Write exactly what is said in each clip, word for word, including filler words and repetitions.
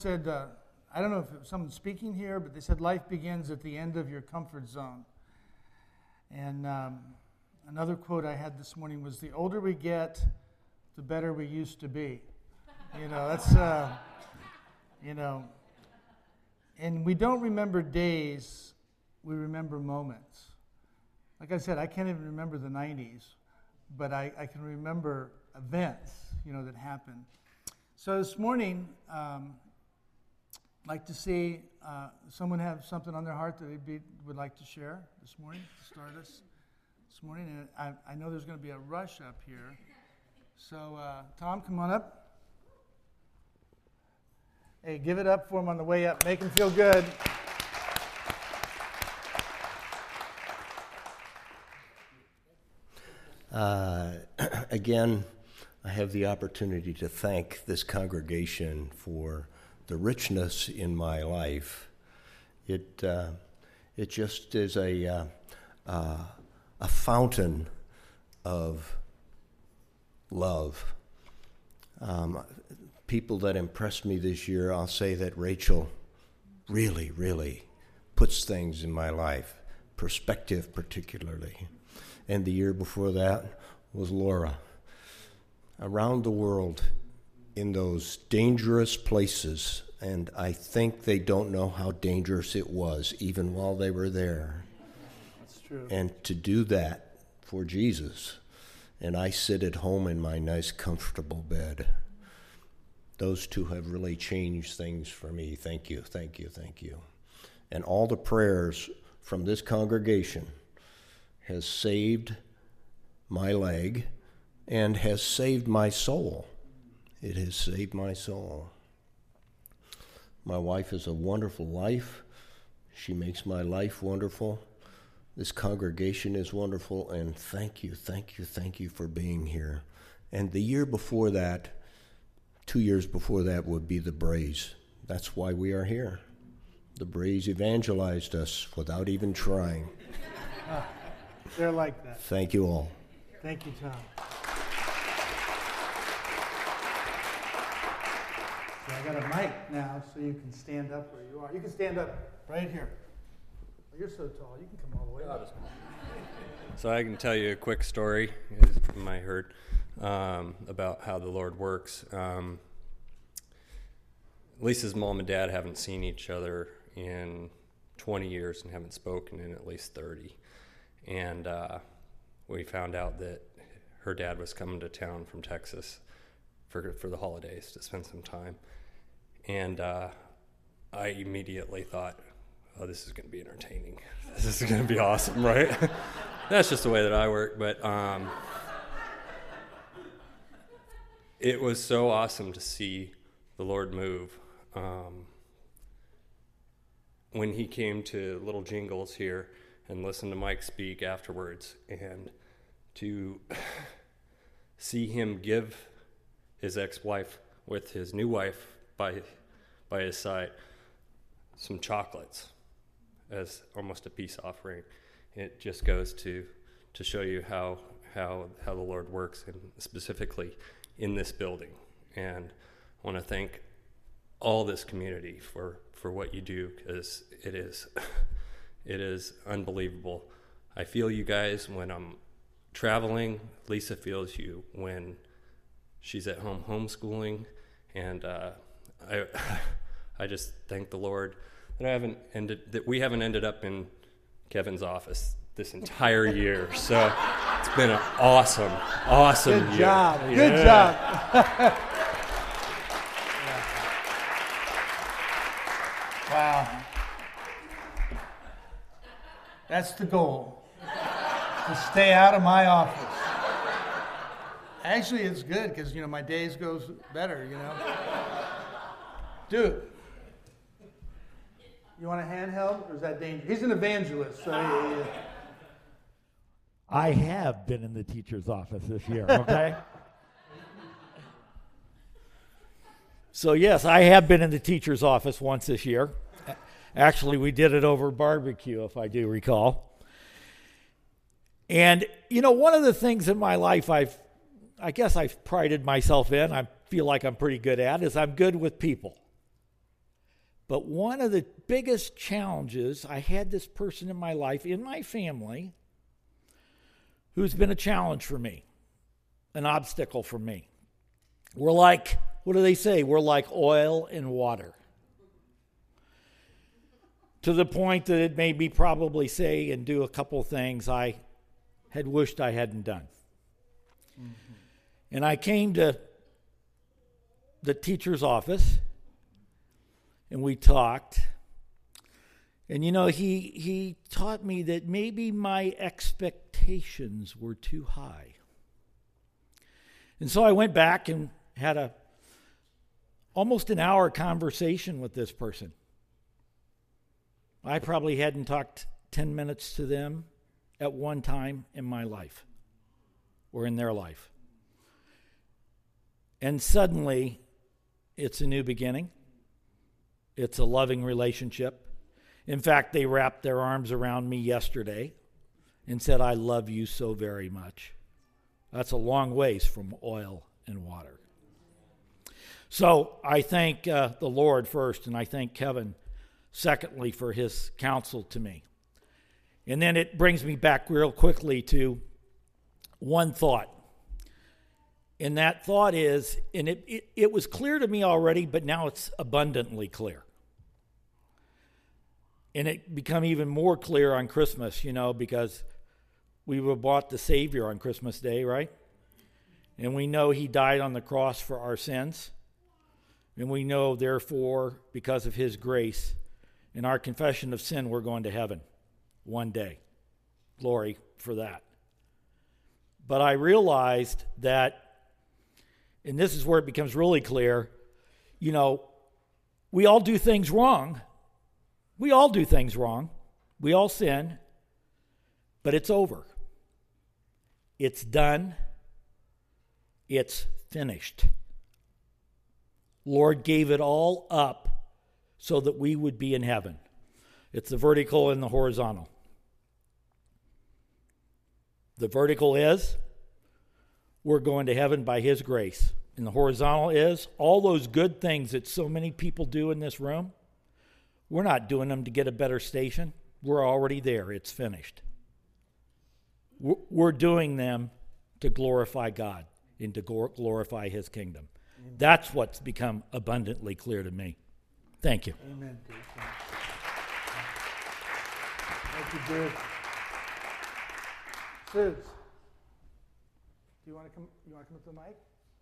said, uh, I don't know if it was someone speaking here, but they said life begins at the end of your comfort zone. And um, another quote I had this morning was, the older we get, the better we used to be. You know, that's, uh, you know, and we don't remember days, we remember moments. Like I said, I can't even remember the nineties, but I, I can remember events, you know, that happened. So this morning, um, I'd like to see uh, someone have something on their heart that they be, would like to share this morning, to start us this morning. And I, I know there's going to be a rush up here. So, uh, Tom, come on up. Hey, give it up for him on the way up. Make him feel good. Uh, again, I have the opportunity to thank this congregation for the richness in my life. It uh, it just is a uh, uh, a fountain of love. Um, people that impressed me this year, I'll say that Rachel really, really puts things in my life, perspective particularly. And the year before that was Laura. Around the world, in those dangerous places, and I think they don't know how dangerous it was, even while they were there. That's true. And to do that for Jesus, and I sit at home in my nice, comfortable bed. Those two have really changed things for me. Thank you, thank you, thank you. And all the prayers from this congregation has saved my leg and has saved my soul. It has saved my soul. My wife is a wonderful life. She makes my life wonderful. This congregation is wonderful, and thank you, thank you, thank you for being here. And the year before that, two years before that, would be the Brays. That's why we are here. The Brays evangelized us without even trying. Uh, they're like that. Thank you all. Thank you, Tom. So I got a mic now, so you can stand up where you are. You can stand up right here. Well, you're so tall, you can come all the way up. So I can tell you a quick story, as you might heard, um, about how the Lord works. Um, Lisa's mom and dad haven't seen each other in twenty years and haven't spoken in at least thirty. And uh, we found out that her dad was coming to town from Texas for for the holidays to spend some time. And uh, I immediately thought, oh, this is going to be entertaining. This is going to be awesome, right? That's just the way that I work. But um, it was so awesome to see the Lord move. Um, when he came to Little Jingles here and listened to Mike speak afterwards, and to see him give his ex-wife with his new wife by by his side some chocolates as almost a peace offering, it just goes to to show you how how how the Lord works, and specifically in this building. And I want to thank all this community for for what you do, because it is it is unbelievable. I feel you guys when I'm traveling. Lisa feels you when she's at home homeschooling, and uh, I I just thank the Lord that I haven't ended that we haven't ended up in Kevin's office this entire year. So it's been an awesome, awesome Good year. job. Yeah. Good job. Wow. That's the goal. To stay out of my office. Actually, it's good because, you know, my days goes better, you know. Dude, you want a handheld, or is that dangerous? He's an evangelist, so he, he, I have been in the teacher's office this year, okay? So, yes, I have been in the teacher's office once this year. Actually, we did it over barbecue, if I do recall. And, you know, one of the things in my life I've, I guess I've prided myself in, I feel like I'm pretty good at, is I'm good with people. But one of the biggest challenges, I had this person in my life, in my family, who's been a challenge for me, an obstacle for me. We're like, what do they say? We're like oil and water. To the point that it made me probably say and do a couple things I had wished I hadn't done. Mm-hmm. And I came to the teacher's office, and we talked. And, you know, he he taught me that maybe my expectations were too high. And so I went back and had a almost an hour conversation with this person. I probably hadn't talked ten minutes to them at one time in my life or in their life. And suddenly, it's a new beginning. It's a loving relationship. In fact, they wrapped their arms around me yesterday and said, I love you so very much. That's a long ways from oil and water. So I thank uh, the Lord first, and I thank Kevin secondly for his counsel to me. And then it brings me back real quickly to one thought. And that thought is, and it, it, it was clear to me already, but now it's abundantly clear. And it become even more clear on Christmas, you know, because we were bought the Savior on Christmas Day, right? And we know he died on the cross for our sins. And we know, therefore, because of his grace, in our confession of sin, we're going to heaven one day. Glory for that. But I realized that, and this is where it becomes really clear, you know, we all do things wrong. We all do things wrong. We all sin. But it's over. It's done. It's finished. Lord gave it all up so that we would be in heaven. It's the vertical and the horizontal. The vertical is, we're going to heaven by his grace. And the horizontal is, all those good things that so many people do in this room, we're not doing them to get a better station. We're already there. It's finished. We're doing them to glorify God and to glorify his kingdom. Amen. That's what's become abundantly clear to me. Thank you. Amen. Thank you, Dave. Suze, do you want to come? You want to come up to the mic?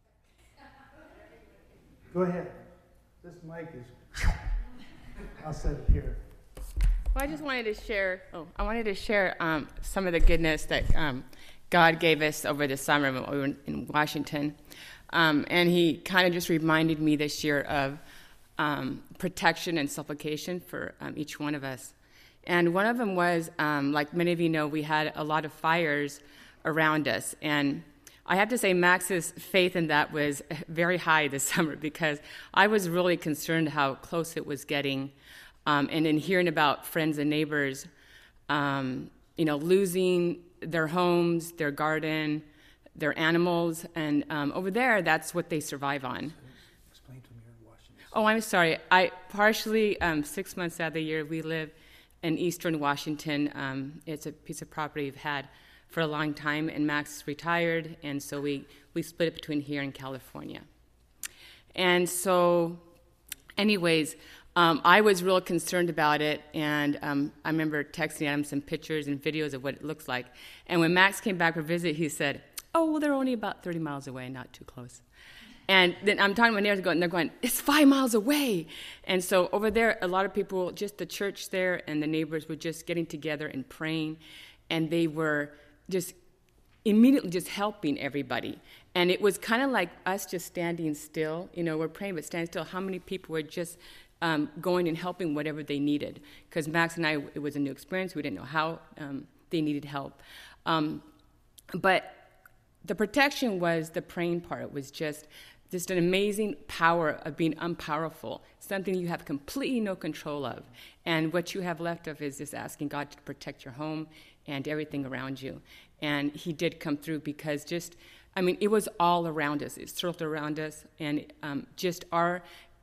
Go ahead. This mic is. I'll set it here. Well, I just wanted to share. Oh, I wanted to share um, some of the goodness that um, God gave us over the summer when we were in Washington, um, and He kind of just reminded me this year of um, protection and supplication for um, each one of us. And one of them was, um, like many of you know, we had a lot of fires around us, and I have to say Max's faith in that was very high this summer because I was really concerned how close it was getting. Um, and in hearing about friends and neighbors, um, you know, losing their homes, their garden, their animals, and um, over there, that's what they survive on. Explain to me you're in Washington. Oh, I'm sorry. I partially, um, six months out of the year, we live in eastern Washington. Um, it's a piece of property we've had for a long time, and Max is retired, and so we, we split it between here and California. And so, anyways, um, I was real concerned about it, and um, I remember texting him some pictures and videos of what it looks like. And when Max came back for a visit, he said, oh, well, they're only about thirty miles away, not too close. And then I'm talking to my neighbors, going, and they're going, it's five miles away. And so over there, a lot of people, just the church there and the neighbors were just getting together and praying, and they were just immediately just helping everybody. And it was kind of like us just standing still. You know, we're praying, but standing still. How many people were just um, going and helping whatever they needed? Because Max and I, it was a new experience. We didn't know how um, they needed help. Um, but the protection was the praying part. It was just just an amazing power of being unpowerful, something you have completely no control of. And what you have left of is just asking God to protect your home and everything around you. And he did come through because just, I mean, it was all around us. It circled around us, and um, just our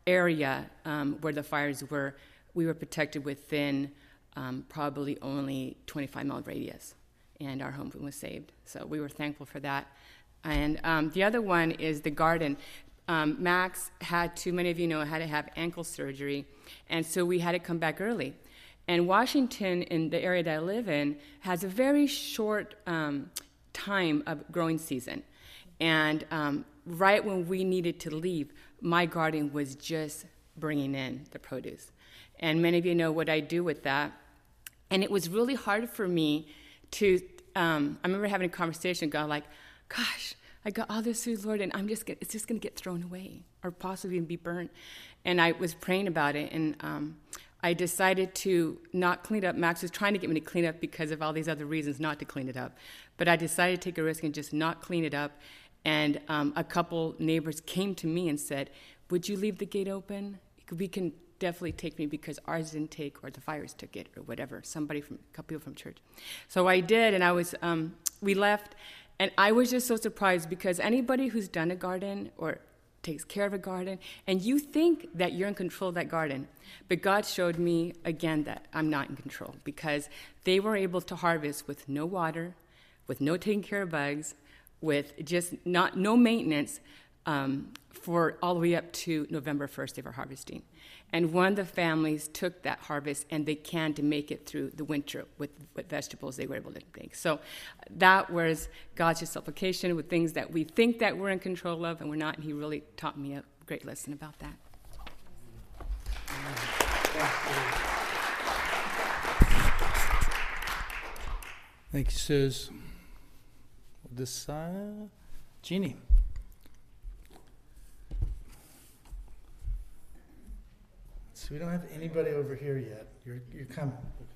area um, where the fires were, we were protected within um, probably only twenty-five mile radius, and our home was saved. So we were thankful for that. And um, the other one is the garden. Um, Max had to, many of you know, had to have ankle surgery, and so we had to come back early. And Washington, in the area that I live in, has a very short um, time of growing season. And um, right when we needed to leave, my garden was just bringing in the produce. And many of you know what I do with that. And it was really hard for me to, um, I remember having a conversation with God, like, gosh, I got all this food, Lord, and I'm just gonna, it's just going to get thrown away or possibly even be burnt. And I was praying about it, and um, I decided to not clean up. Max was trying to get me to clean up because of all these other reasons not to clean it up. But I decided to take a risk and just not clean it up. And um, a couple neighbors came to me and said, would you leave the gate open? We can definitely take me because ours didn't take, or the fires took it, or whatever. Somebody from, a couple people from church. So I did, and I was, um, we left. And I was just so surprised because anybody who's done a garden or takes care of a garden, and you think that you're in control of that garden, but God showed me again that I'm not in control, because they were able to harvest with no water, with no taking care of bugs, with just not no maintenance um, for all the way up to November first they were harvesting. And one of the families took that harvest and they canned to make it through the winter with, with vegetables they were able to make. So that was God's just supplication with things that we think that we're in control of and we're not, and he really taught me a great lesson about that. Thank you, Suze. This side, Jeannie. So we don't have anybody over here yet. You're you're coming.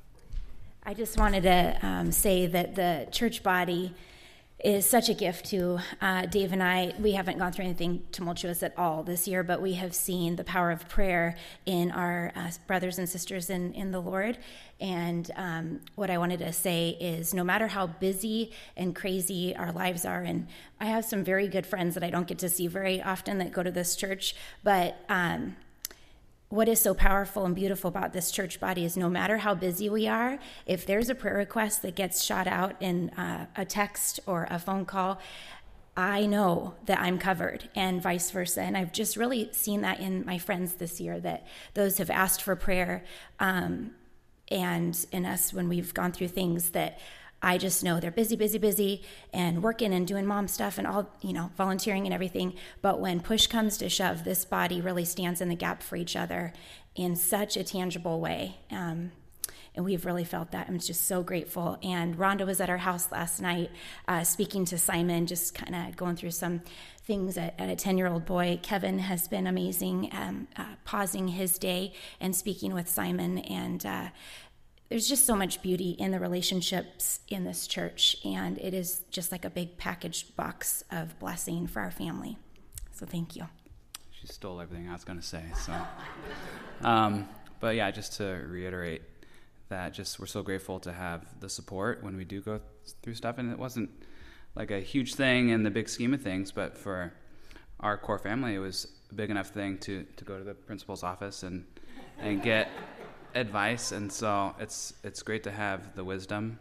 I just wanted to um, say that the church body is such a gift to uh, Dave and I. We haven't gone through anything tumultuous at all this year, but we have seen the power of prayer in our uh, brothers and sisters in, in the Lord. And um, what I wanted to say is no matter how busy and crazy our lives are, and I have some very good friends that I don't get to see very often that go to this church, but um, what is so powerful and beautiful about this church body is no matter how busy we are, if there's a prayer request that gets shot out in uh, a text or a phone call, I know that I'm covered, and vice versa. And I've just really seen that in my friends this year, that those have asked for prayer, um, and in us when we've gone through things that I just know they're busy, busy, busy, and working and doing mom stuff and all, you know, volunteering and everything. But when push comes to shove, this body really stands in the gap for each other in such a tangible way. Um, and we've really felt that. I'm just so grateful. And Rhonda was at our house last night uh, speaking to Simon, just kind of going through some things at, at a ten-year-old boy. Kevin has been amazing, um, uh, pausing his day and speaking with Simon. And uh there's just so much beauty in the relationships in this church, and it is just like a big packaged box of blessing for our family. So thank you. She stole everything I was going to say. So, um, but yeah, just to reiterate that, just we're so grateful to have the support when we do go through stuff, and it wasn't like a huge thing in the big scheme of things, but for our core family, it was a big enough thing to to go to the principal's office and and get advice. And so it's it's great to have the wisdom,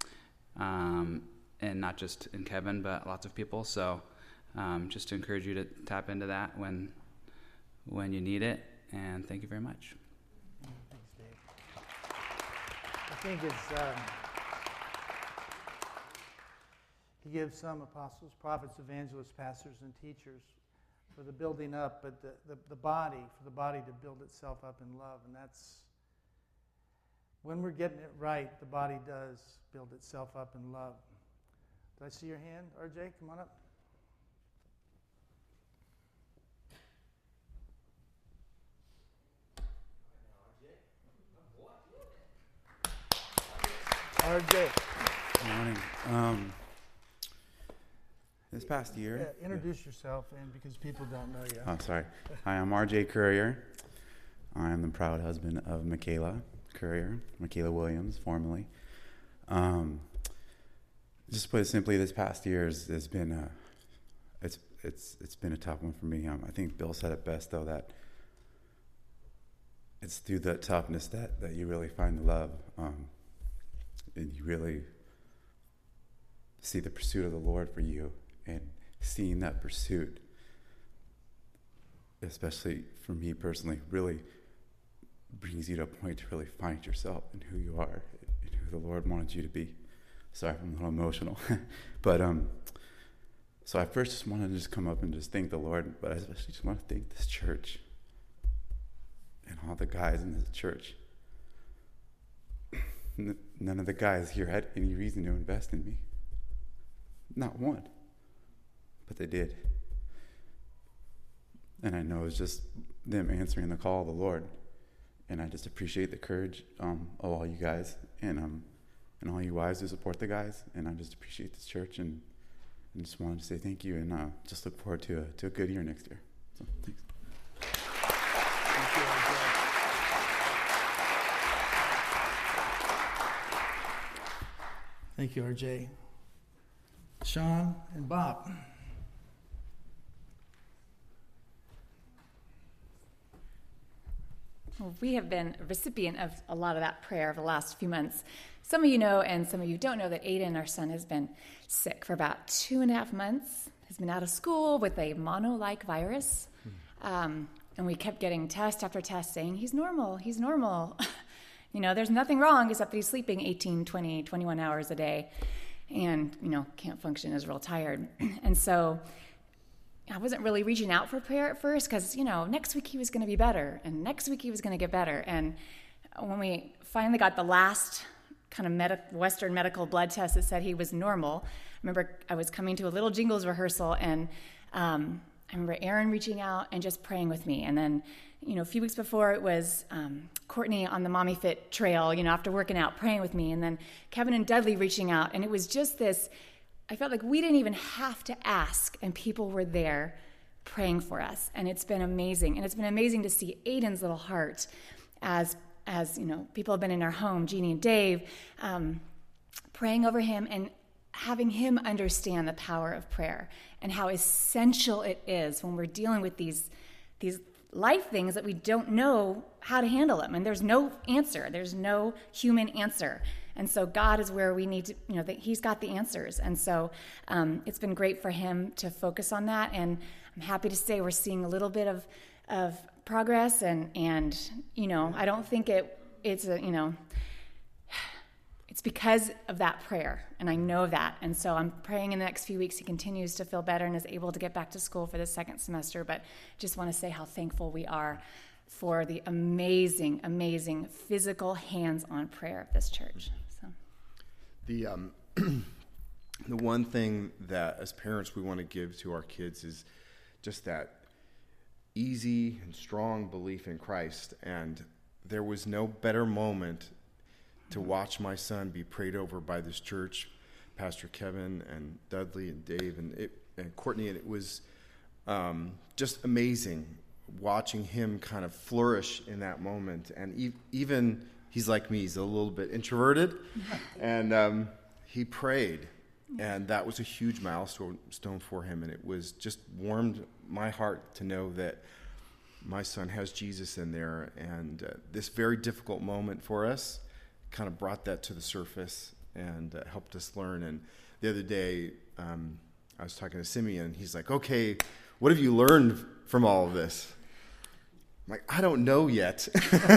um, and not just in Kevin, but lots of people. So um, just to encourage you to tap into that when when you need it. And thank you very much. Thanks, Dave. I think it's um, he gives some apostles, prophets, evangelists, pastors, and teachers for the building up, but the, the, the body, for the body to build itself up in love. And that's when we're getting it right, the body does build itself up in love. Did I see your hand, R J? Come on up. R J. Good morning. Um, this past year... Yeah, introduce yourself, and because people don't know you. Oh, sorry. Hi, I'm R J Courier. I'm the proud husband of Michaela Courier, Michaela Williams, formerly. Um, just to put it simply, this past year has, has been a, it's it's it's been a tough one for me. Um, I think Bill said it best, though, that it's through that toughness that, that you really find the love, um, and you really see the pursuit of the Lord for you, and seeing that pursuit, especially for me personally, really brings you to a point to really find yourself and who you are and who the Lord wanted you to be. Sorry if I'm a little emotional. but um, so I first just wanted to just come up and just thank the Lord, but I especially just want to thank this church and all the guys in this church. None of the guys here had any reason to invest in me. Not one. But they did. And I know it's just them answering the call of the Lord. And I just appreciate the courage um, of all you guys and um, and all you wives who support the guys. And I just appreciate this church, and, and just wanted to say thank you, and uh, just look forward to a, to a good year next year. So, thanks. Thank you, R J. Sean and Bob. Well, we have been a recipient of a lot of that prayer over the last few months. Some of you know, and some of you don't know, that Aiden, our son, has been sick for about two and a half months. He's been out of school with a mono-like virus. Mm. Um, and we kept getting test after test saying, he's normal, he's normal. You know, there's nothing wrong except that he's sleeping eighteen, twenty, twenty-one hours a day and, you know, can't function, is real tired. And so I wasn't really reaching out for prayer at first because, you know, next week he was going to be better, and next week he was going to get better. And when we finally got the last kind of med- Western medical blood test that said he was normal, I remember I was coming to a Little Jingles rehearsal, and um, I remember Aaron reaching out and just praying with me. And then, you know, a few weeks before, it was um, Courtney on the Mommy Fit trail, you know, after working out, praying with me. And then Kevin and Dudley reaching out. And it was just this, I felt like we didn't even have to ask, and people were there praying for us. And it's been amazing. And it's been amazing to see Aiden's little heart as, as you know, people have been in our home, Jeannie and Dave, um, praying over him and having him understand the power of prayer and how essential it is when we're dealing with these, these life things that we don't know how to handle them. And there's no answer. There's no human answer. And so God is where we need to, you know, that he's got the answers. And so um, it's been great for him to focus on that. And I'm happy to say we're seeing a little bit of of progress. And, and you know, I don't think it it's, a, you know, it's because of that prayer. And I know that. And so I'm praying in the next few weeks he continues to feel better and is able to get back to school for the second semester. But just want to say how thankful we are for the amazing, amazing physical hands-on prayer of this church. So, the um, the one thing that as parents we want to give to our kids is just that easy and strong belief in Christ. And there was no better moment to watch my son be prayed over by this church, Pastor Kevin and Dudley and Dave and, it, and Courtney, and it was um, just amazing watching him kind of flourish in that moment. And e- even, he's like me, he's a little bit introverted, and um, he prayed, and that was a huge milestone for him, and it was just warmed my heart to know that my son has Jesus in there, and uh, this very difficult moment for us kind of brought that to the surface and uh, helped us learn. And the other day, um, I was talking to Simeon. He's like, okay, what have you learned from all of this? I'm like, I don't know yet.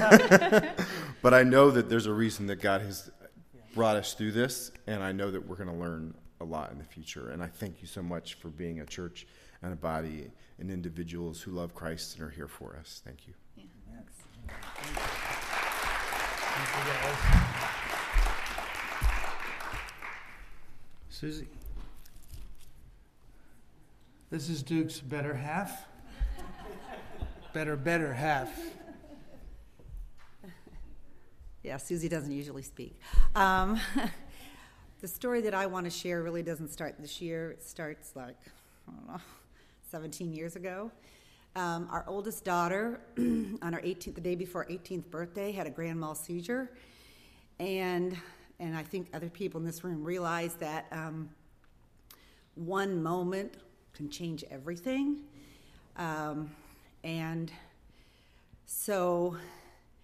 But I know that there's a reason that God has brought us through this, and I know that we're going to learn a lot in the future. And I thank you so much for being a church and a body and individuals who love Christ and are here for us. Thank you. Yeah. Thank you, guys. Susie. This is Duke's better half. Better, better half. Yeah, Susie doesn't usually speak. Um, the story that I want to share really doesn't start this year. It starts like, I don't know, seventeen years ago. Um, our oldest daughter, on her eighteenth, the day before her eighteenth birthday, had a grand mal seizure. And and I think other people in this room realize that um, one moment can change everything. Um, and so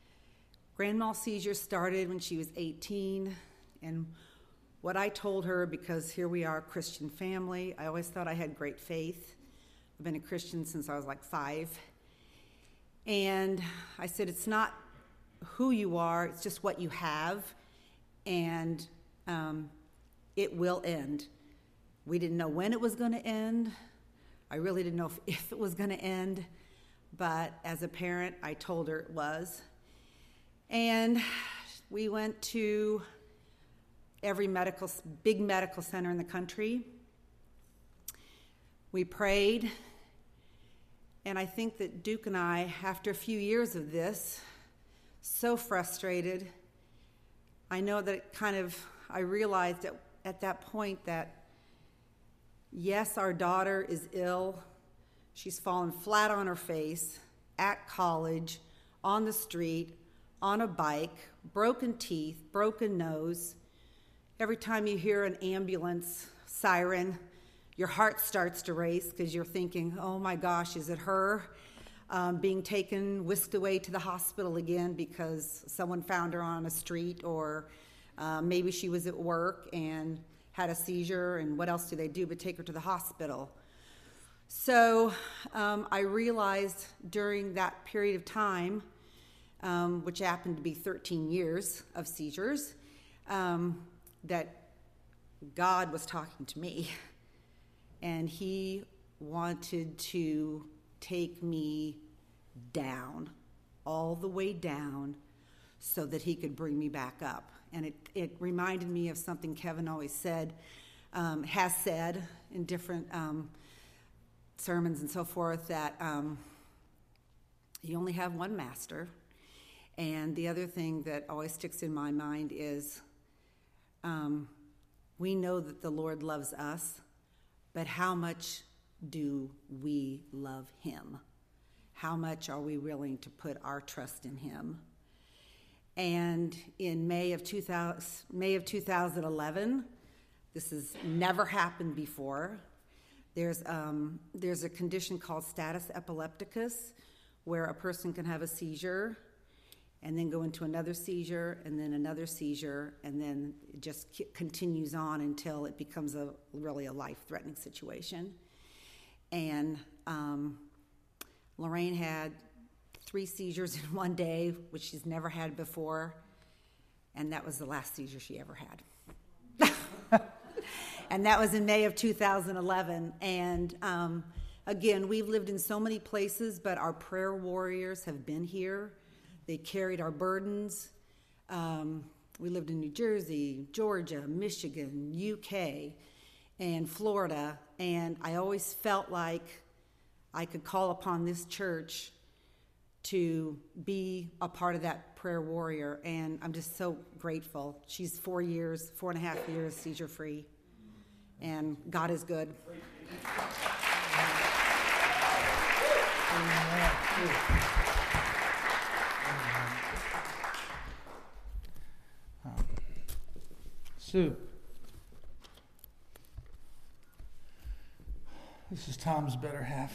grand mal seizures started when she was eighteen, and what I told her, because here we are, a Christian family, I always thought I had great faith. I've been a Christian since I was like five. And I said, it's not who you are, it's just what you have, and um, it will end. We didn't know when it was going to end. I really didn't know if, if it was going to end, but as a parent, I told her it was. And we went to every medical, big medical center in the country. We prayed, and I think that Duke and I, after a few years of this, so frustrated, I know that it kind of, I realized at, at that point that, yes, our daughter is ill. She's fallen flat on her face, at college, on the street, on a bike, broken teeth, broken nose. Every time you hear an ambulance siren, your heart starts to race because you're thinking, oh my gosh, is it her um, being taken, whisked away to the hospital again because someone found her on a street, or uh, maybe she was at work and had a seizure, and what else do they do but take her to the hospital? So um, I realized during that period of time, um, which happened to be thirteen years of seizures, um, that God was talking to me, and he wanted to take me down, all the way down, so that he could bring me back up. And it, it reminded me of something Kevin always said, um, has said in different um, sermons and so forth, that um, you only have one master. And the other thing that always sticks in my mind is, Um, we know that the Lord loves us, but how much do we love him? How much are we willing to put our trust in him? And in May of two thousand, May of two thousand eleven, this has never happened before. There's um, there's a condition called status epilepticus, where a person can have a seizure and then go into another seizure, and then another seizure, and then it just c- continues on until it becomes a really a life-threatening situation. And um, Lorraine had three seizures in one day, which she's never had before, and that was the last seizure she ever had. And that was in May of two thousand eleven. And um, again, we've lived in so many places, but our prayer warriors have been here. They carried our burdens. Um, we lived in New Jersey, Georgia, Michigan, U K, and Florida. And I always felt like I could call upon this church to be a part of that prayer warrior. And I'm just so grateful. She's four years, four and a half years seizure-free. And God is good. Sue. This is Tom's better half.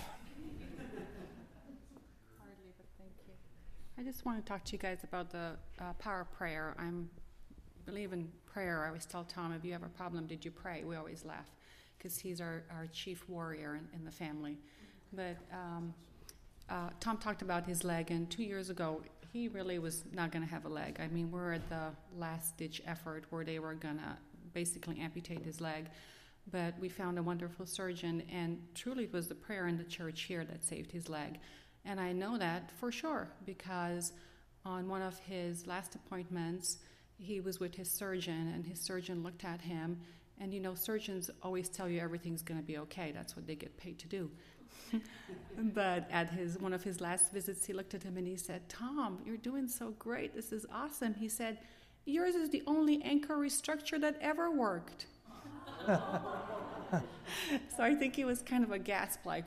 Hardly, but thank you. I just want to talk to you guys about the uh, power of prayer. I believe in prayer. I always tell Tom, if you have a problem, did you pray? We always laugh because he's our, our chief warrior in, in the family. But um, uh, Tom talked about his leg, and two years ago, he really was not going to have a leg. I mean, we're at the last-ditch effort where they were going to basically amputate his leg. But we found a wonderful surgeon, and truly it was the prayer in the church here that saved his leg. And I know that for sure because on one of his last appointments, he was with his surgeon, and his surgeon looked at him. And, you know, surgeons always tell you everything's going to be okay. That's what they get paid to do. But at his one of his last visits, he looked at him and he said, "Tom, you're doing so great. This is awesome." He said, "Yours is the only ankle restructure that ever worked." So I think he was kind of a gasp, like,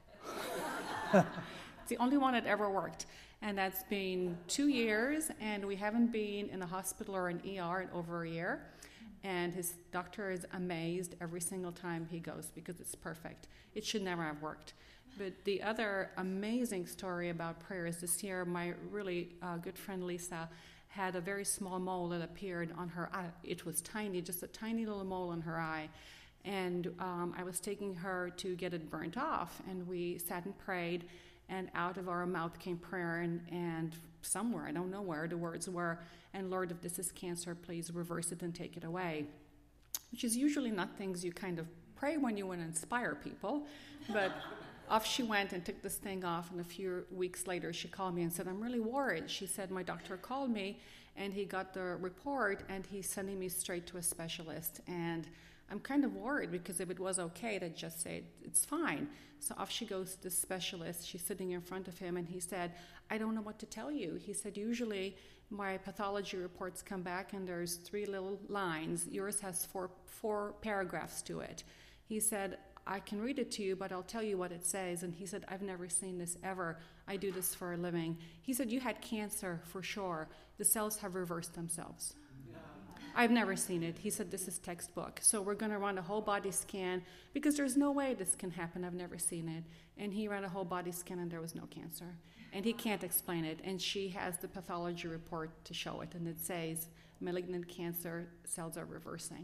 it's the only one that ever worked. And that's been two years, and we haven't been in a hospital or an E R in over a year. And his doctor is amazed every single time he goes because it's perfect. It should never have worked. But the other amazing story about prayer is this year, my really uh, good friend Lisa had a very small mole that appeared on her eye. It was tiny, just a tiny little mole on her eye. And um, I was taking her to get it burnt off, and we sat and prayed, and out of our mouth came prayer, and, and somewhere, I don't know where, the words were, and Lord, if this is cancer, please reverse it and take it away, which is usually not things you kind of pray when you want to inspire people, but off she went and took this thing off, and a few weeks later she called me and said, I'm really worried. She said, my doctor called me, and he got the report, and he's sending me straight to a specialist, and I'm kind of worried because if it was okay, they'd just say, it's fine. So off she goes to the specialist. She's sitting in front of him, and he said, I don't know what to tell you. He said, usually my pathology reports come back, and there's three little lines. Yours has four, four paragraphs to it. He said, I can read it to you, but I'll tell you what it says. And he said, I've never seen this ever. I do this for a living. He said, you had cancer for sure. The cells have reversed themselves. I've never seen it. He said, this is textbook. So we're going to run a whole body scan because there's no way this can happen. I've never seen it. And he ran a whole body scan, and there was no cancer. And he can't explain it. And she has the pathology report to show it. And it says, malignant cancer cells are reversing.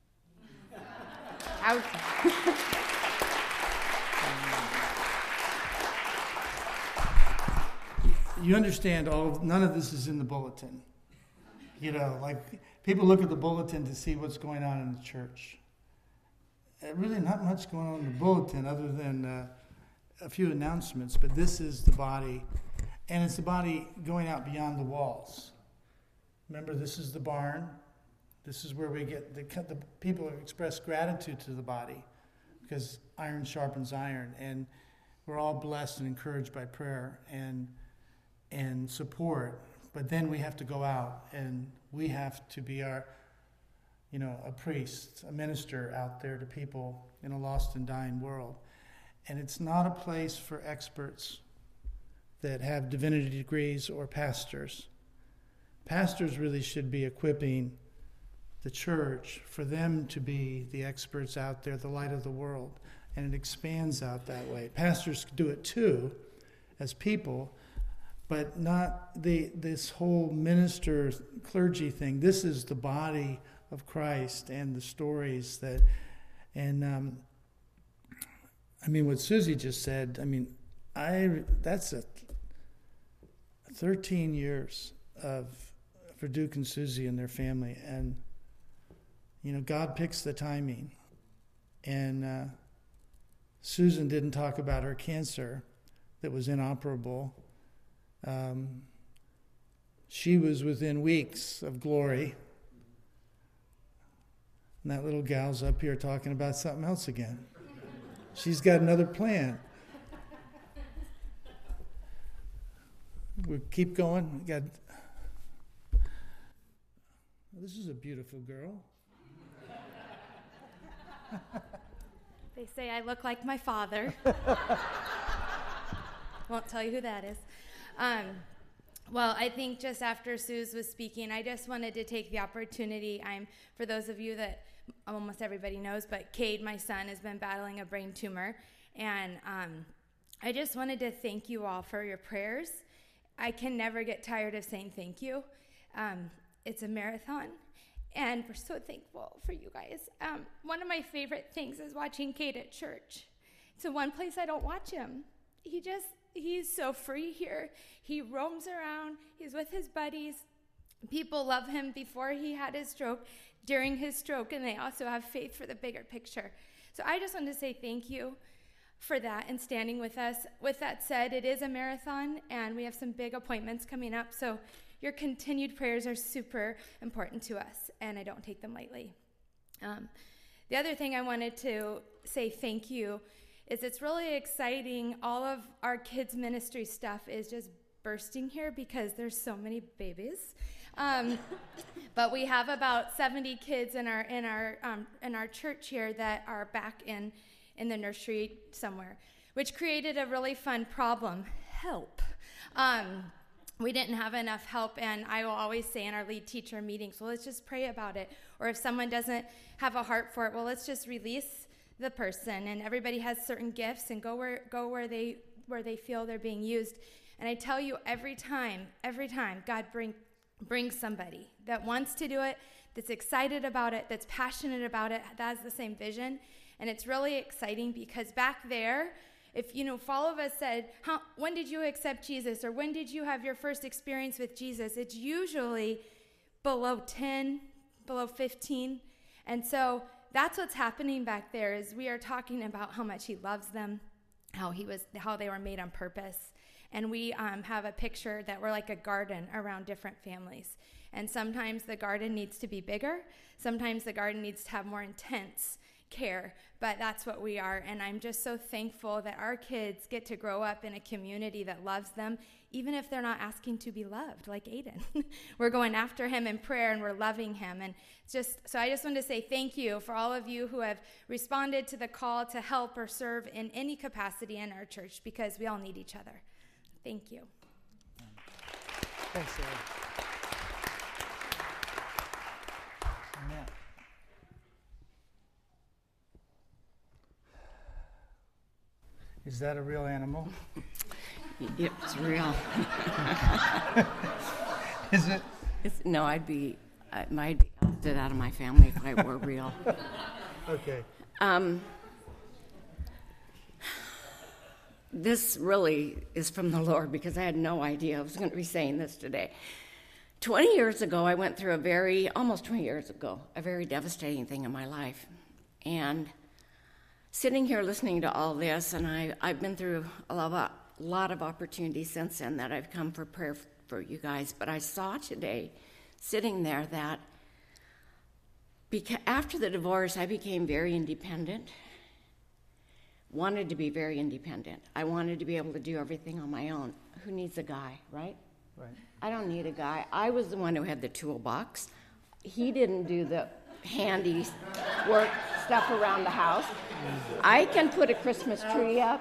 How? You understand, all none of this is in the bulletin. You know, like people look at the bulletin to see what's going on in the church. Uh, really not much going on in the bulletin other than uh, a few announcements, but this is the body, and it's the body going out beyond the walls. Remember, this is the barn. This is where we get the, the people express gratitude to the body because iron sharpens iron, and we're all blessed and encouraged by prayer and and support. But then we have to go out, and we have to be our, you know, a priest, a minister out there to people in a lost and dying world. And it's not a place for experts that have divinity degrees or pastors. Pastors really should be equipping the church for them to be the experts out there, the light of the world. And it expands out that way. Pastors do it too, as people, but not the this whole minister clergy thing. This is the body of Christ and the stories that, and um, I mean what Susie just said. I mean, I that's a thirteen years of for Duke and Susie and their family, and you know God picks the timing. And uh, Susan didn't talk about her cancer that was inoperable. Um, she was within weeks of glory. And that little gal's up here talking about something else again. She's got another plan. We keep going. We got. This is a beautiful girl. They say I look like my father. Won't tell you who that is. Um, well, I think just after Suze was speaking, I just wanted to take the opportunity. I'm, for those of you that almost everybody knows, but Cade, my son, has been battling a brain tumor. And um, I just wanted to thank you all for your prayers. I can never get tired of saying thank you. Um, it's a marathon, and we're so thankful for you guys. Um, one of my favorite things is watching Cade at church. It's the one place I don't watch him. He just... He's so free here. He roams around. He's with his buddies. People love him before he had his stroke, during his stroke, and they also have faith for the bigger picture. So I just wanted to say thank you for that and standing with us. With that said, it is a marathon, and we have some big appointments coming up, so your continued prayers are super important to us, and I don't take them lightly. Um, the other thing I wanted to say thank you is it's really exciting. All of our kids' ministry stuff is just bursting here because there's so many babies. Um, but we have about seventy kids in our in our um, in our church here that are back in in the nursery somewhere, which created a really fun problem. Help. Um, we didn't have enough help, and I will always say in our lead teacher meetings, well, let's just pray about it. Or if someone doesn't have a heart for it, well, let's just release the person, and everybody has certain gifts and go where go where they where they feel they're being used. And I tell you, every time, every time, God bring brings somebody that wants to do it, that's excited about it, that's passionate about it, that has the same vision. And it's really exciting because back there, if, you know, if all of us said, How, when did you accept Jesus? Or when did you have your first experience with Jesus? It's usually below ten, below fifteen. And so that's what's happening back there is we are talking about how much he loves them, how he was, how they were made on purpose. And we um, have a picture that we're like a garden around different families. And sometimes the garden needs to be bigger. Sometimes the garden needs to have more intense care, but that's what we are. And I'm just so thankful that our kids get to grow up in a community that loves them, even if they're not asking to be loved, like Aiden. We're going after him in prayer and we're loving him. And just so I just wanted to say thank you for all of you who have responded to the call to help or serve in any capacity in our church, because we all need each other. Thank you. Thanks, Sarah. Amen. Is that a real animal? Yep, it's real. Is it? It's, no, I'd be, I, I'd be ousted out of my family if I were real. Okay. Um, this really is from the Lord because I had no idea I was going to be saying this today. twenty years ago, I went through a very, almost twenty years ago, a very devastating thing in my life. And sitting here listening to all this, and I, I've been through a lot, of, a lot of opportunities since then that I've come for prayer for you guys, but I saw today, sitting there, that beca- after the divorce, I became very independent, wanted to be very independent. I wanted to be able to do everything on my own. Who needs a guy, right? Right. I don't need a guy. I was the one who had the toolbox. He didn't do the handy work stuff around the house. I can put a Christmas tree up.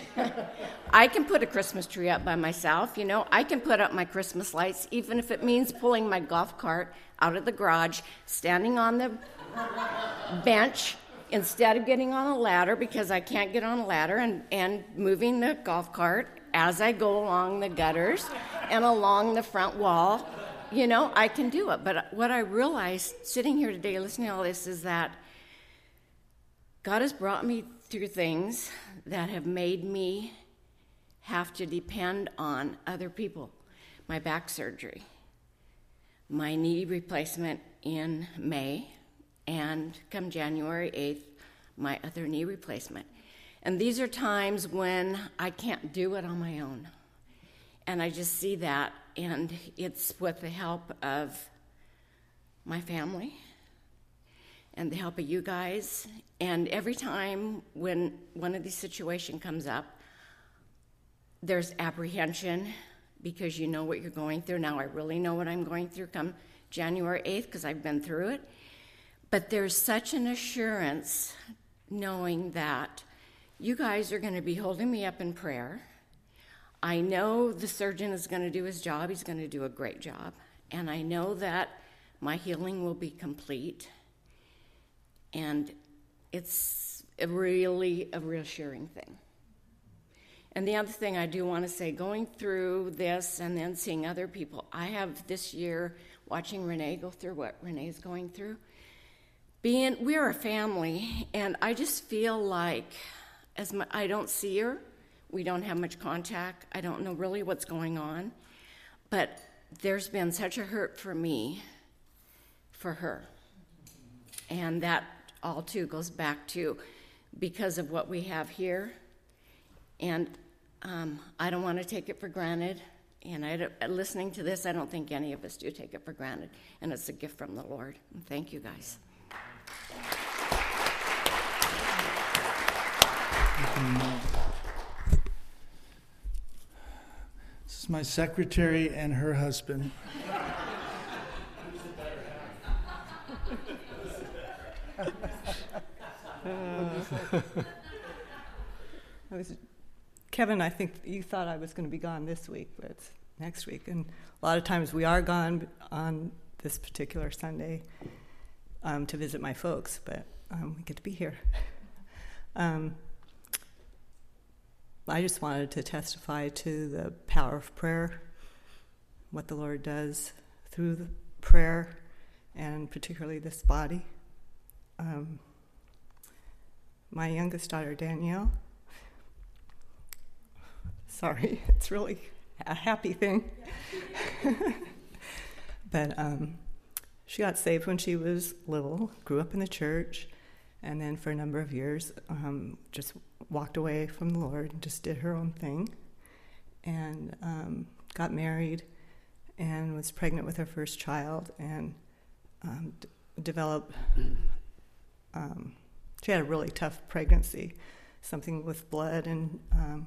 I can put a Christmas tree up by myself, you know. I can put up my Christmas lights, even if it means pulling my golf cart out of the garage, standing on the bench instead of getting on a ladder because I can't get on a ladder, and, and moving the golf cart as I go along the gutters and along the front wall. You know, I can do it. But what I realized sitting here today listening to all this is that God has brought me through things that have made me have to depend on other people. My back surgery, my knee replacement in May, and come January eighth, my other knee replacement. And these are times when I can't do it on my own. And I just see that, and it's with the help of my family and the help of you guys. And every time when one of these situations comes up, there's apprehension because you know what you're going through. Now I really know what I'm going through come January eighth because I've been through it. But there's such an assurance knowing that you guys are going to be holding me up in prayer. I know the surgeon is going to do his job. He's going to do a great job. And I know that my healing will be complete. And it's a really a reassuring thing. And the other thing I do want to say, going through this and then seeing other people, I have this year watching Renee go through what Renee's going through. Being, we're a family, and I just feel like as my, I don't see her, we don't have much contact. I don't know really what's going on. But there's been such a hurt for me for her. And that all, too, goes back to because of what we have here. And um, I don't want to take it for granted. And I don't, listening to this, I don't think any of us do take it for granted. And it's a gift from the Lord. And thank you, guys. This is my secretary and her husband. I was, Kevin, I think you thought I was going to be gone this week, but it's next week. And a lot of times we are gone on this particular Sunday um, to visit my folks, but um, we get to be here. Um, I just wanted to testify to the power of prayer, what the Lord does through the prayer, and particularly this body. Um, my youngest daughter, Danielle, sorry, it's really a happy thing. But um, she got saved when she was little, grew up in the church, and then for a number of years um, just walked away from the Lord and just did her own thing, and um, got married and was pregnant with her first child, and um, d- developed, um, she had a really tough pregnancy, something with blood and um,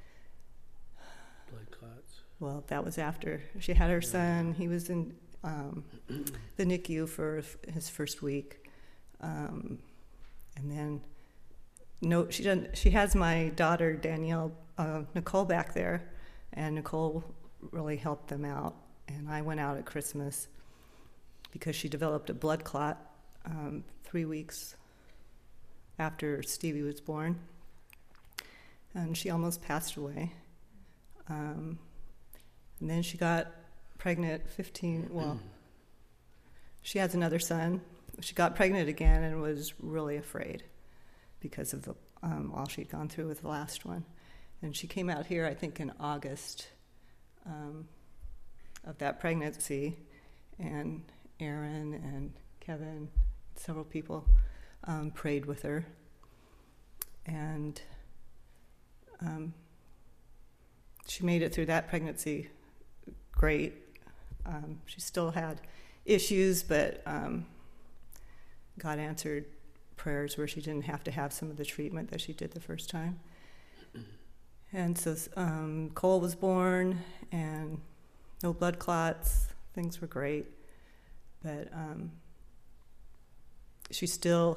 blood clots. Well, that was after she had her son. He was in um, the N I C U for f- his first week, um, and then no, she doesn't. She has my daughter Danielle, uh, Nicole back there, and Nicole really helped them out. And I went out at Christmas because she developed a blood clot um, three weeks after Stevie was born, and she almost passed away. Um, and then she got pregnant fifteen, well, she has another son. She got pregnant again and was really afraid because of the um, all she'd gone through with the last one. And she came out here, I think, in August um, of that pregnancy, and Aaron and Kevin, several people um, prayed with her. And um, she made it through that pregnancy great. Um, she still had issues, but um, God answered prayers where she didn't have to have some of the treatment that she did the first time. And so um, Cole was born, and no blood clots. Things were great, but um, she still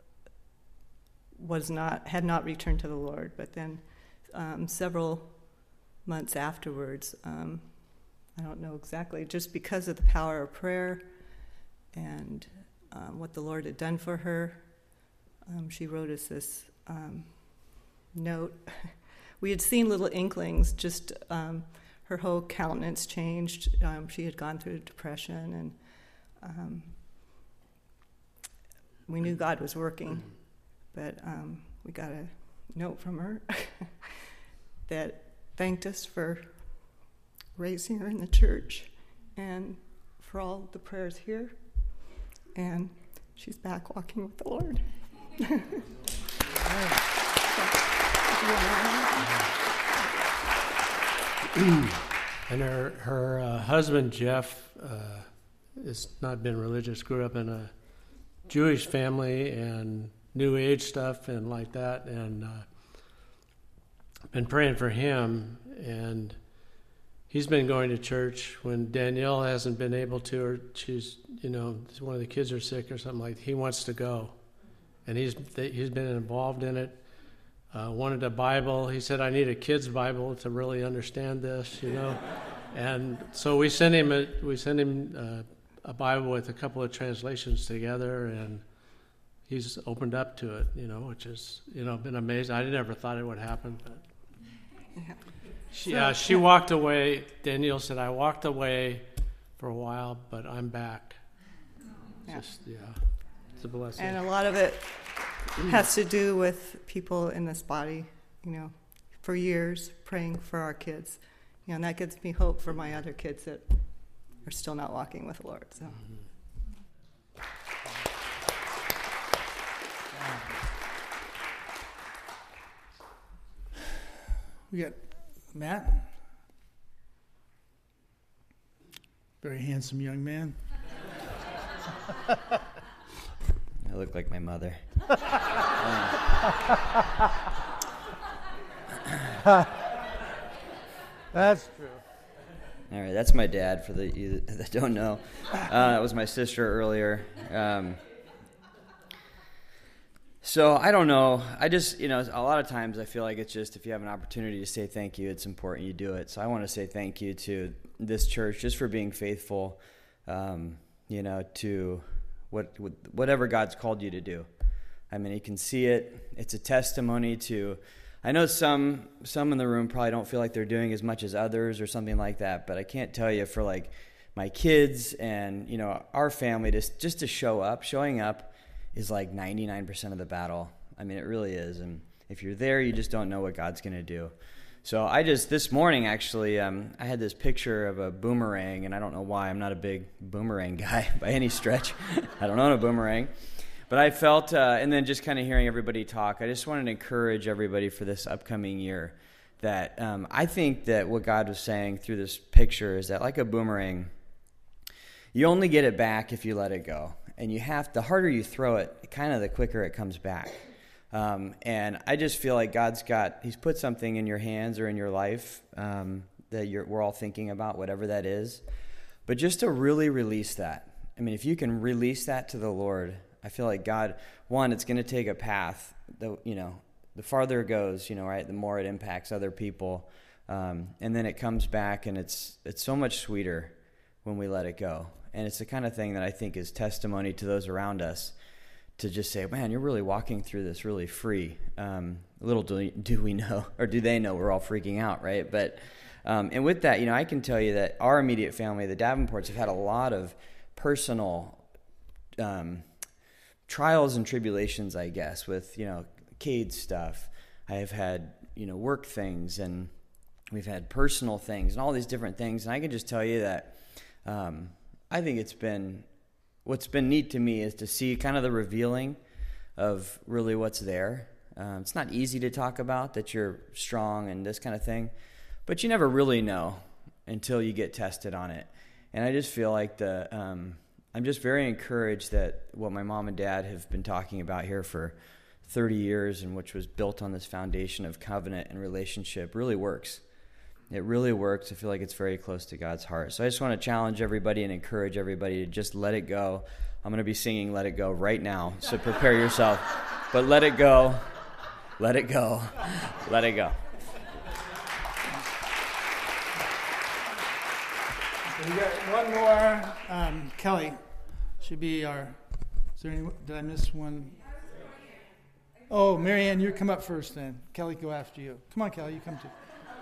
was not had not returned to the Lord. But then um, several months afterwards, um, I don't know exactly, just because of the power of prayer and um, what the Lord had done for her, um, she wrote us this um, note. We had seen little inklings, just um, her whole countenance changed. Um, she had gone through depression, and um, we knew God was working, but um, we got a note from her that thanked us for raising her in the church and for all the prayers here, and she's back walking with the Lord. And her her uh, husband Jeff uh, has not been religious. Grew up in a Jewish family and New Age stuff and like that, and uh, been praying for him. And he's been going to church when Danielle hasn't been able to, or she's, you know, one of the kids are sick or something like that. He wants to go, and he's he's been involved in it. Uh, wanted a Bible. He said, I need a kid's Bible to really understand this, you know. And so we sent him a, we sent him uh, a Bible with a couple of translations together, and he's opened up to it, you know, which is, you know, been amazing. I never thought it would happen, but she, uh, she walked away. Danielle said, I walked away for a while, but I'm back. Yeah. Just, yeah, it's a blessing. And a lot of it has to do with people in this body, you know, for years praying for our kids. You know, and that gives me hope for my other kids that are still not walking with the Lord. So. We got Matt. Very handsome young man. I look like my mother. That's true. All right, that's my dad, for the you that don't know. Uh, that was my sister earlier. Um, so I don't know. I just, you know, a lot of times I feel like it's just, if you have an opportunity to say thank you, it's important you do it. So I want to say thank you to this church just for being faithful, um, you know, to what whatever God's called you to do. I mean, he can see it. It's a testimony to, I know some some in the room probably don't feel like they're doing as much as others or something like that, but I can't tell you for like my kids and, you know, our family, just, just to show up, showing up is like ninety-nine percent of the battle. I mean, it really is. And if you're there, you just don't know what God's going to do. So I just, this morning actually, um, I had this picture of a boomerang, and I don't know why. I'm not a big boomerang guy by any stretch. I don't own a boomerang. But I felt, uh, and then just kind of hearing everybody talk, I just wanted to encourage everybody for this upcoming year that um, I think that what God was saying through this picture is that like a boomerang, you only get it back if you let it go. And you have, the harder you throw it, kind of the quicker it comes back. Um, and I just feel like God's got, he's put something in your hands or in your life um, that you're, we're all thinking about, whatever that is. But just to really release that. I mean, if you can release that to the Lord, I feel like God, one, it's going to take a path that, you know, the farther it goes, you know, right, the more it impacts other people. Um, and then it comes back, and it's it's so much sweeter when we let it go. And it's the kind of thing that I think is testimony to those around us to just say, man, you're really walking through this really free. Um, little do, do we know, or do they know we're all freaking out, right? But, um, and with that, you know, I can tell you that our immediate family, the Davenports, have had a lot of personal um trials and tribulations, I guess, with, you know, Cade stuff. I have had, you know, work things, and we've had personal things and all these different things. And I can just tell you that um, I think it's been, what's been neat to me is to see kind of the revealing of really what's there. Um, it's not easy to talk about that you're strong and this kind of thing, but you never really know until you get tested on it. And I just feel like the, um, I'm just very encouraged that what my mom and dad have been talking about here for thirty years, and which was built on this foundation of covenant and relationship, really works. It really works. I feel like it's very close to God's heart. So I just want to challenge everybody and encourage everybody to just let it go. I'm going to be singing Let It Go right now, so prepare yourself. But let it go. Let it go. Let it go. We got one more. Um, Kelly should be our. Is there any? Did I miss one? Oh, Marianne, you come up first then. Kelly, go after you. Come on, Kelly, you come too.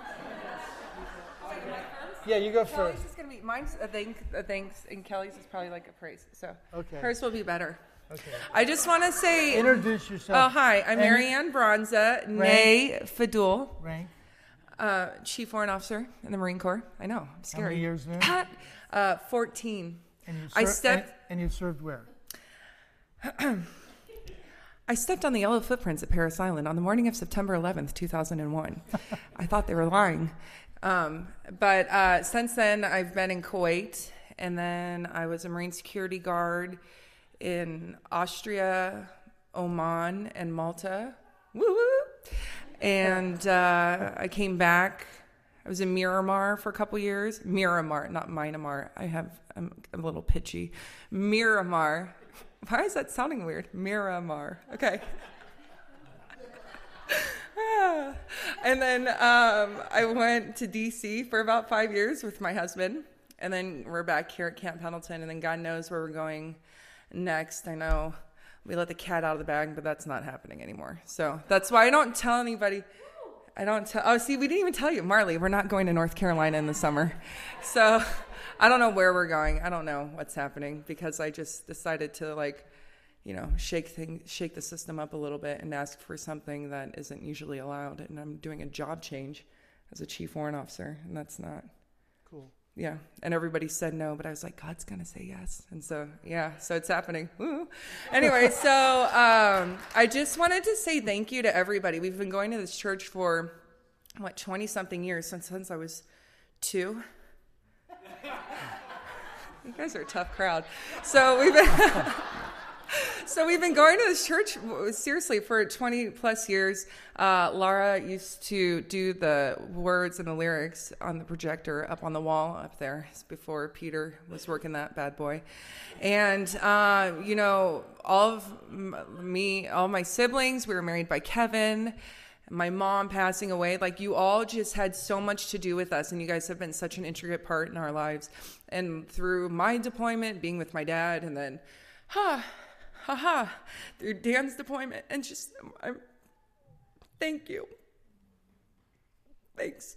Yeah, you go Kelly's first. is gonna be mine's a thank, a thanks, and Kelly's is probably like a praise. So okay. Hers will be better. Okay. I just want to say. Introduce yourself. Oh, hi. I'm And Marianne Bronza, nay Fadul. Rank. Uh, Chief Warrant Officer in the Marine Corps. I know. I'm scary. How many years there? uh, fourteen. And you I ser- stepped. And, and you served where? I stepped on the yellow footprints at Paris Island on the morning of September eleventh, two thousand one. I thought they were lying. Um, but uh, since then, I've been in Kuwait, and then I was a Marine security guard in Austria, Oman, and Malta. Woo woo! And uh, I came back. I was in Miramar for a couple years. Miramar, not Myanmar. I have, I'm a little pitchy. Miramar. Why is that sounding weird? Miramar. Okay. And then um, I went to D C for about five years with my husband. And then we're back here at Camp Pendleton. And then God knows where we're going next. I know we let the cat out of the bag, but that's not happening anymore. So that's why I don't tell anybody. I don't tell. Oh, see, we didn't even tell you. Marley, we're not going to North Carolina in the summer. So I don't know where we're going. I don't know what's happening because I just decided to, like, you know, shake things, shake the system up a little bit and ask for something that isn't usually allowed. And I'm doing a job change as a chief warrant officer, and that's not cool. Yeah, and everybody said no, but I was like, God's gonna say yes, and so yeah, so it's happening. Woo. Anyway, so um, I just wanted to say thank you to everybody. We've been going to this church for what twenty something years since since I was two. You guys are a tough crowd. So we've been. So we've been going to this church, seriously, for twenty plus years. Uh, Laura used to do the words and the lyrics on the projector up on the wall up there before Peter was working that bad boy. And, uh, you know, all of me, all my siblings, we were married by Kevin. My mom passing away, like you all just had so much to do with us, and you guys have been such an intricate part in our lives. And through my deployment, being with my dad, and then, huh, haha, through Dan's deployment, and just, I, thank you. Thanks.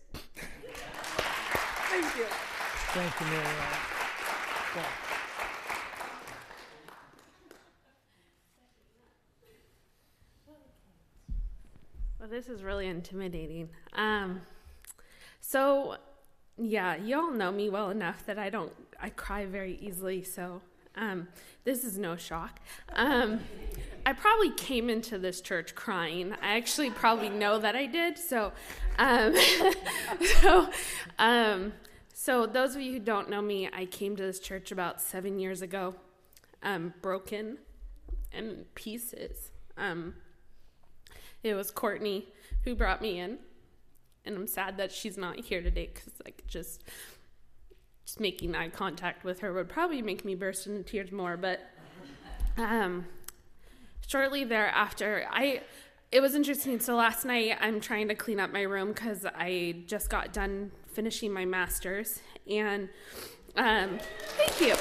Thank you. Thank you, Mary. Yeah. Well, this is really intimidating. Um, so, yeah, you all know me well enough that I don't, I cry very easily, so um, this is no shock. Um, I probably came into this church crying. I actually probably know that I did, so, um, so, um, so those of you who don't know me, I came to this church about seven years ago, um, broken and in pieces. Um, It was Courtney who brought me in, and I'm sad that she's not here today because like just just making eye contact with her would probably make me burst into tears more. But um, shortly thereafter, I it was interesting. So last night I'm trying to clean up my room because I just got done finishing my master's, and um, thank you,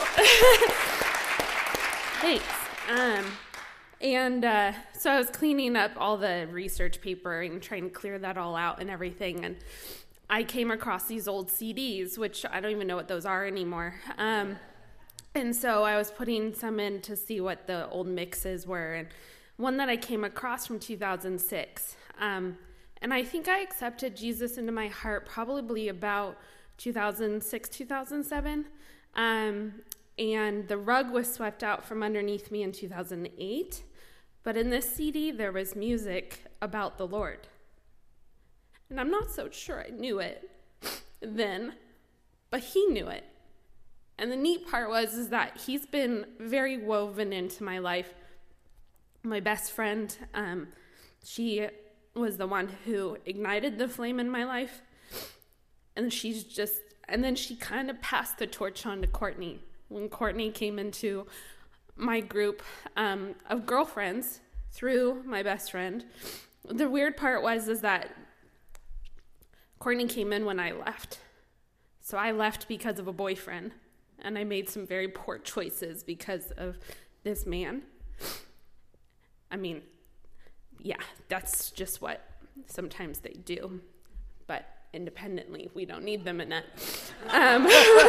thanks. Um, And uh, so I was cleaning up all the research paper and trying to clear that all out and everything. And I came across these old C Ds, which I don't even know what those are anymore. Um, and so I was putting some in to see what the old mixes were. And one that I came across from two thousand six. Um, and I think I accepted Jesus into my heart probably about two thousand six, two thousand seven. Um, and the rug was swept out from underneath me in two thousand eight. But in this C D, there was music about the Lord. And I'm not so sure I knew it then, but he knew it. And the neat part was is that he's been very woven into my life. My best friend, um, she was the one who ignited the flame in my life. And she's just, and then she kind of passed the torch on to Courtney. When Courtney came into my group um, of girlfriends through my best friend, the weird part was is that Courtney came in when I left. So I left because of a boyfriend, and I made some very poor choices because of this man. I mean, yeah, that's just what sometimes they do. But independently, we don't need them in that. Um,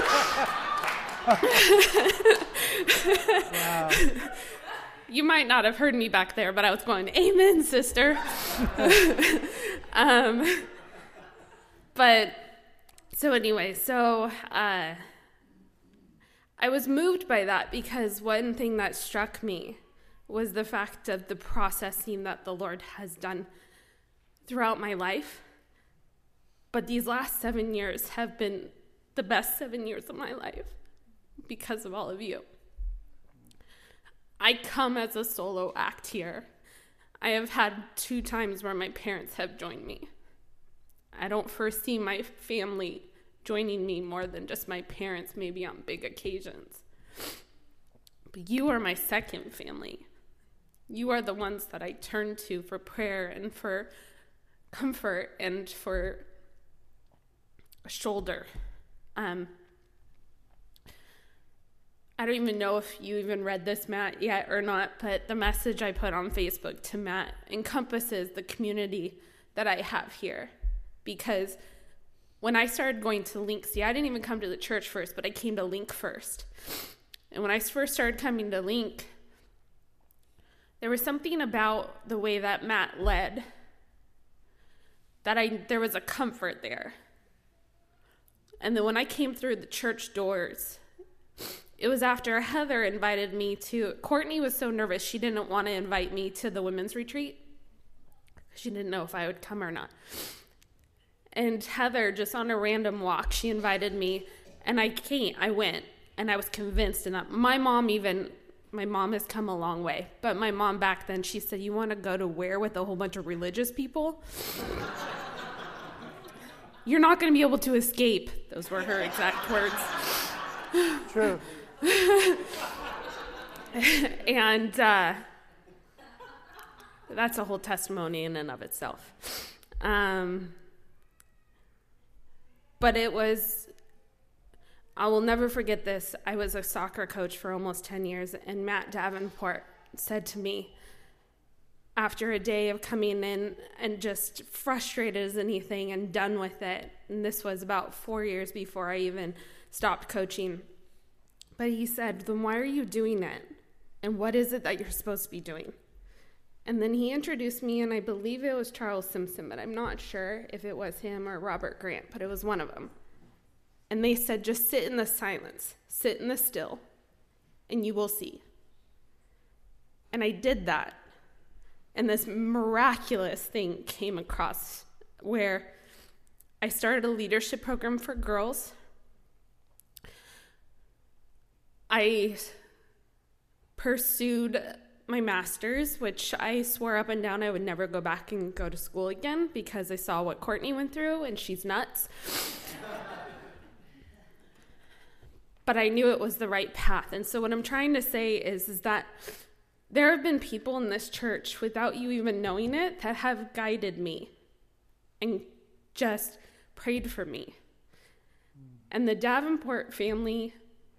wow. You might not have heard me back there, but I was going, amen, sister. um, but so anyway, so uh, I was moved by that because one thing that struck me was the fact of the processing that the Lord has done throughout my life. But these last seven years have been the best seven years of my life because of all of you. I come as a solo act here. I have had two times where my parents have joined me. I don't foresee my family joining me more than just my parents, maybe on big occasions. But you are my second family. You are the ones that I turn to for prayer and for comfort and for a shoulder. Um, I don't even know if you even read this, Matt, yet or not, but the message I put on Facebook to Matt encompasses the community that I have here. Because when I started going to Link, see, I didn't even come to the church first, but I came to Link first. And when I first started coming to Link, there was something about the way that Matt led that I there was a comfort there. And then when I came through the church doors, it was after Heather invited me to, Courtney was so nervous she didn't want to invite me to the women's retreat. She didn't know if I would come or not. And Heather, just on a random walk, she invited me, and I came, I went, and I was convinced. And my mom even, my mom has come a long way, but my mom back then, she said, you want to go to where with a whole bunch of religious people? You're not going to be able to escape. Those were her exact words. True. And uh, that's a whole testimony in and of itself. Um, but it was, I will never forget this. I was a soccer coach for almost ten years, and Matt Davenport said to me after a day of coming in and just frustrated as anything and done with it. And this was about four years before I even stopped coaching. But he said, then why are you doing it? And what is it that you're supposed to be doing? And then he introduced me, and I believe it was Charles Simpson, but I'm not sure if it was him or Robert Grant, but it was one of them. And they said, just sit in the silence, sit in the still, and you will see. And I did that. And this miraculous thing came across where I started a leadership program for girls. I pursued my master's, which I swore up and down I would never go back and go to school again because I saw what Courtney went through, and she's nuts. But I knew it was the right path. And so what I'm trying to say is, is that there have been people in this church, without you even knowing it, that have guided me and just prayed for me. And the Davenport family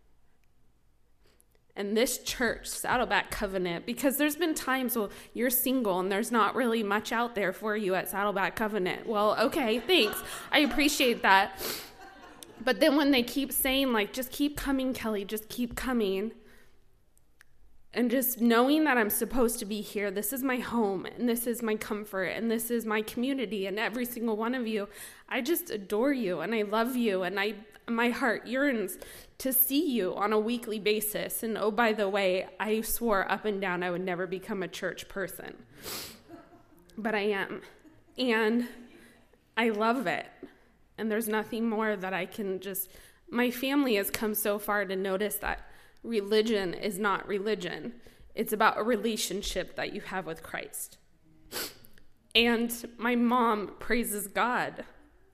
and this church, Saddleback Covenant, because there's been times, well, you're single and there's not really much out there for you at Saddleback Covenant. Well, okay, thanks. I appreciate that. But then when they keep saying, like, just keep coming, Kelly, just keep coming, and just knowing that I'm supposed to be here, this is my home, and this is my comfort, and this is my community, and every single one of you, I just adore you, and I love you, and I my heart yearns to see you on a weekly basis. And oh, by the way, I swore up and down I would never become a church person. But I am. And I love it. And there's nothing more that I can just... My family has come so far to notice that religion is not religion. It's about a relationship that you have with Christ. And my mom praises God.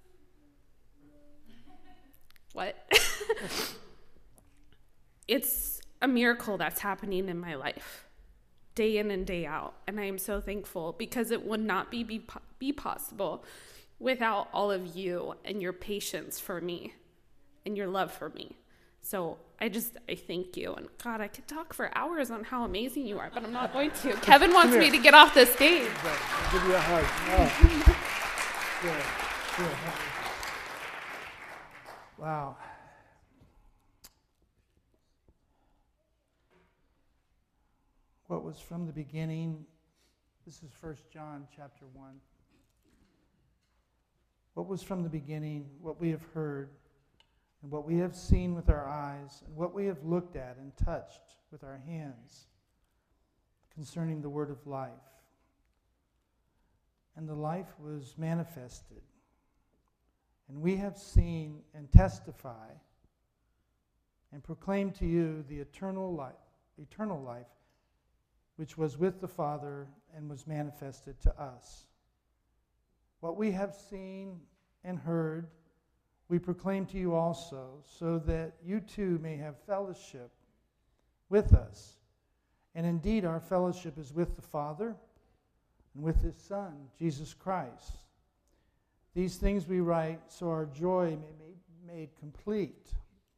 What? It's a miracle that's happening in my life, day in and day out. And I am so thankful, because it would not be, be, be possible without all of you and your patience for me and your love for me. So I just, I thank you. And God, I could talk for hours on how amazing you are, but I'm not going to. Kevin wants me to get off the stage. I'll give you a hug. Oh. Good. Good. Wow. What was from the beginning, this is First John chapter one. What was from the beginning, what we have heard, and what we have seen with our eyes, and what we have looked at and touched with our hands concerning the word of life. And the life was manifested. And we have seen and testify and proclaim to you the eternal life, eternal life, which was with the Father and was manifested to us. What we have seen and heard, we proclaim to you also, so that you too may have fellowship with us. And indeed, our fellowship is with the Father and with His Son, Jesus Christ. These things we write so our joy may be made complete.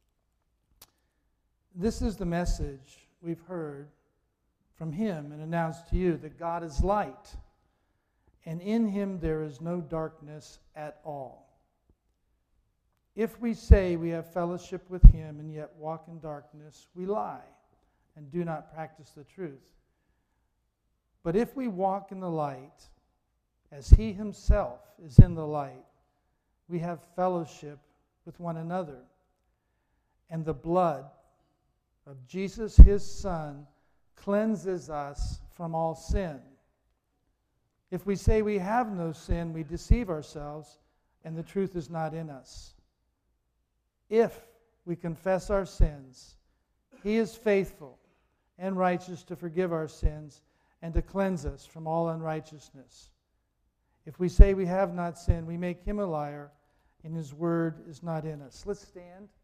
This is the message we've heard from Him and announced to you, that God is light, and in Him there is no darkness at all. If we say we have fellowship with Him and yet walk in darkness, we lie and do not practice the truth. But if we walk in the light, as He Himself is in the light, we have fellowship with one another. And the blood of Jesus, His Son, cleanses us from all sin. If we say we have no sin, we deceive ourselves, and the truth is not in us. If we confess our sins, He is faithful and righteous to forgive our sins and to cleanse us from all unrighteousness. If we say we have not sinned, we make Him a liar, and His word is not in us. Let's stand.